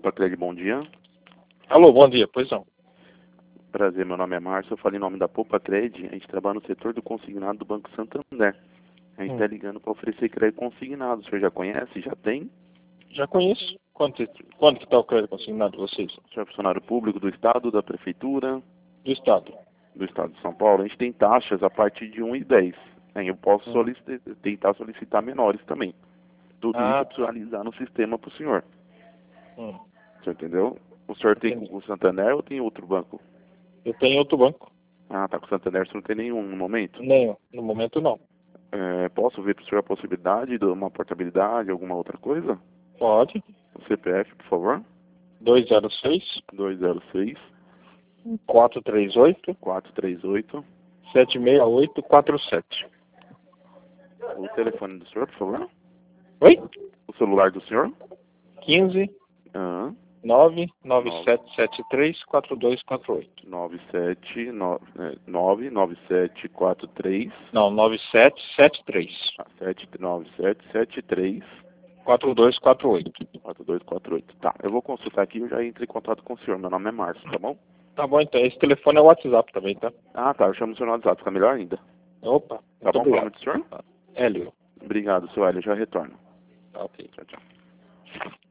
Poupa Trade, bom dia. Alô, bom dia, pois não. Prazer, meu nome é Márcio, eu falo em nome da Poupa Trade. A gente trabalha no setor do consignado do Banco Santander. A gente está ligando para oferecer crédito consignado. O senhor já conhece? Já tem? Já conheço. Quanto que está o crédito consignado de vocês? O senhor é funcionário público do Estado, da Prefeitura? Do Estado. Do Estado de São Paulo. A gente tem taxas a partir de 1,10. Eu posso tentar solicitar menores também. Tudo isso eu preciso analisar no sistema para o senhor. Você entendeu? O senhor tem com o Santander ou tem outro banco? Eu tenho outro banco. Ah, tá com o Santander, você não tem nenhum no momento? Nenhum. No momento não. Posso ver para o senhor a possibilidade de uma portabilidade, alguma outra coisa? Pode. O CPF, por favor. 206 206 438 438. 76847. O telefone do senhor, por favor. Oi? O celular do senhor. 15 Ah, 99773 4248. 99743. Não, 9773 79773 4248. 4248. Tá, eu vou consultar aqui e eu já entro em contato com o senhor. Meu nome é Márcio, tá bom? Tá bom, então. Esse telefone é o WhatsApp também, tá? Ah, tá, eu chamo o senhor no WhatsApp, fica melhor ainda. Opa. Tá bom, Obrigado. nome do senhor? Hélio. Obrigado, seu Hélio, já retorno. Tá ok. Tchau, tchau.